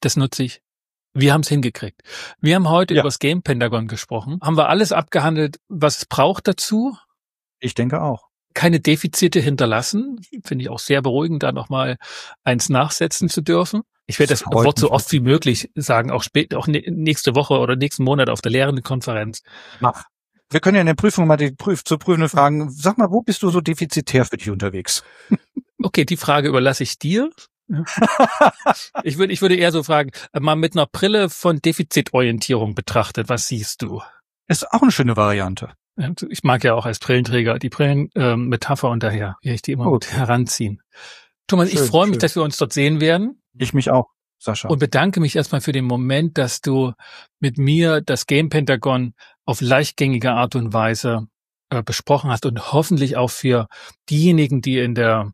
[SPEAKER 2] Das nutze ich. Wir haben es hingekriegt. Wir haben heute
[SPEAKER 1] Ja.
[SPEAKER 2] über das Game Pentagon gesprochen. Haben wir alles abgehandelt, was es braucht dazu?
[SPEAKER 1] Ich denke auch.
[SPEAKER 2] Keine Defizite hinterlassen. Finde ich auch sehr beruhigend, da nochmal eins nachsetzen zu dürfen. Ich werde das
[SPEAKER 1] Das freut
[SPEAKER 2] Wort so
[SPEAKER 1] mich.
[SPEAKER 2] oft wie möglich sagen, auch spät, auch ne- nächste Woche oder nächsten Monat auf der Lehrendenkonferenz.
[SPEAKER 1] Mach. Wir können ja in der Prüfung mal die Prüf zu Prüfenden fragen, sag mal, wo bist du so defizitär für dich unterwegs?
[SPEAKER 2] Okay, die Frage überlasse ich dir. Ich würde, ich würde eher so fragen, äh, mal mit einer Brille von Defizitorientierung betrachtet, was siehst du?
[SPEAKER 1] Ist auch eine schöne Variante.
[SPEAKER 2] Ja, Ich mag ja auch als Brillenträger die Brillenmetapher und daher werde ich die immer mit
[SPEAKER 1] Okay.
[SPEAKER 2] heranziehen. Thomas, ich
[SPEAKER 1] Schön,
[SPEAKER 2] freue mich,
[SPEAKER 1] schön.
[SPEAKER 2] dass wir uns dort sehen werden
[SPEAKER 1] Ich mich auch, Sascha.
[SPEAKER 2] und bedanke mich erstmal für den Moment, dass du mit mir das Game Pentagon auf leichtgängige Art und Weise äh, besprochen hast und hoffentlich auch für diejenigen, die in der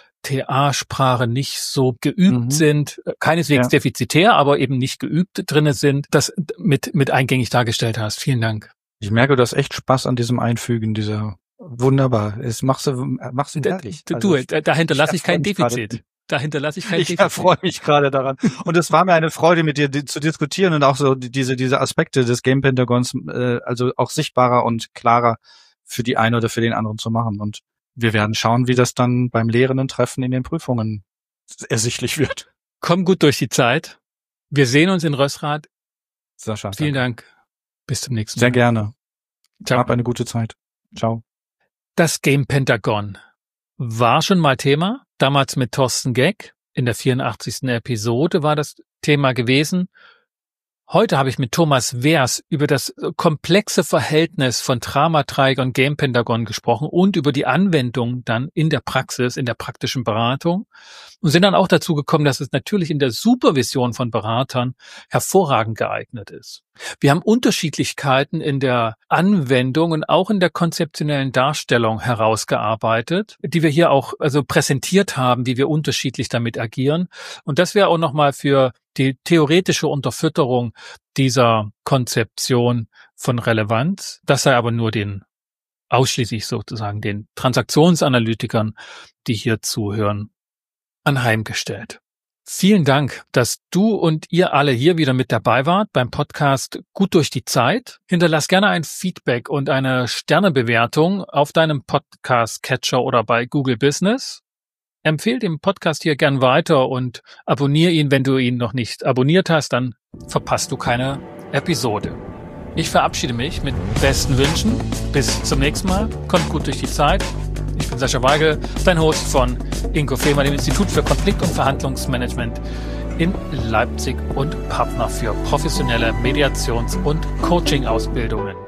[SPEAKER 2] T A-Sprache nicht so geübt
[SPEAKER 1] Mhm.
[SPEAKER 2] sind, äh, keineswegs
[SPEAKER 1] Ja.
[SPEAKER 2] defizitär, aber eben nicht geübt drinne sind, das mit, mit eingängig dargestellt hast. Vielen Dank.
[SPEAKER 1] Ich merke, du hast echt Spaß an diesem Einfügen dieser wunderbar. Es machst du machst du
[SPEAKER 2] Da-
[SPEAKER 1] herrlich.
[SPEAKER 2] Du,
[SPEAKER 1] Also,
[SPEAKER 2] da- dahinter lasse ich
[SPEAKER 1] erfreue
[SPEAKER 2] kein
[SPEAKER 1] mich gerade.
[SPEAKER 2] Defizit. Dahinter lasse ich kein
[SPEAKER 1] Ich
[SPEAKER 2] Defizit.
[SPEAKER 1] erfreue mich gerade daran. Und es war mir eine Freude, mit dir di- zu diskutieren und auch so die- diese diese Aspekte des Game Pentagons, äh, also auch sichtbarer und klarer für die eine oder für den anderen zu machen. Und wir werden schauen, wie das dann beim Lehrenden-Treffen in den Prüfungen ersichtlich wird.
[SPEAKER 2] Komm gut durch die Zeit. Wir sehen uns in Rössrath.
[SPEAKER 1] Sascha,
[SPEAKER 2] Vielen
[SPEAKER 1] danke.
[SPEAKER 2] Dank. Bis zum nächsten
[SPEAKER 1] Sehr
[SPEAKER 2] Mal.
[SPEAKER 1] gerne.
[SPEAKER 2] Ciao.
[SPEAKER 1] Hab eine gute Zeit. Ciao.
[SPEAKER 2] Das Game Pentagon war schon mal Thema. Damals mit Thorsten Geck. In der vierundachtzigsten Episode war das Thema gewesen. Heute habe ich mit Thomas Wehrs über das komplexe Verhältnis von Dramaträger und Game Pentagon gesprochen und über die Anwendung dann in der Praxis, in der praktischen Beratung und sind dann auch dazu gekommen, dass es natürlich in der Supervision von Beratern hervorragend geeignet ist. Wir haben Unterschiedlichkeiten in der Anwendung und auch in der konzeptionellen Darstellung herausgearbeitet, die wir hier auch also präsentiert haben, wie wir unterschiedlich damit agieren. Und das wäre auch nochmal für die theoretische Unterfütterung dieser Konzeption von Relevanz. Das sei aber nur den ausschließlich sozusagen den Transaktionsanalytikern, die hier zuhören, anheimgestellt. Vielen Dank, dass du und ihr alle hier wieder mit dabei wart beim Podcast Gut durch die Zeit. Hinterlass gerne ein Feedback und eine Sternebewertung auf deinem Podcast-Catcher oder bei Google Business. Empfehle den Podcast hier gern weiter und abonniere ihn, wenn du ihn noch nicht abonniert hast, dann verpasst du keine Episode. Ich verabschiede mich mit besten Wünschen. Bis zum nächsten Mal. Kommt gut durch die Zeit. Ich bin Sascha Weigel, dein Host von Ingo Fehmer, dem Institut für Konflikt- und Verhandlungsmanagement in Leipzig und Partner für professionelle Mediations- und Coaching-Ausbildungen.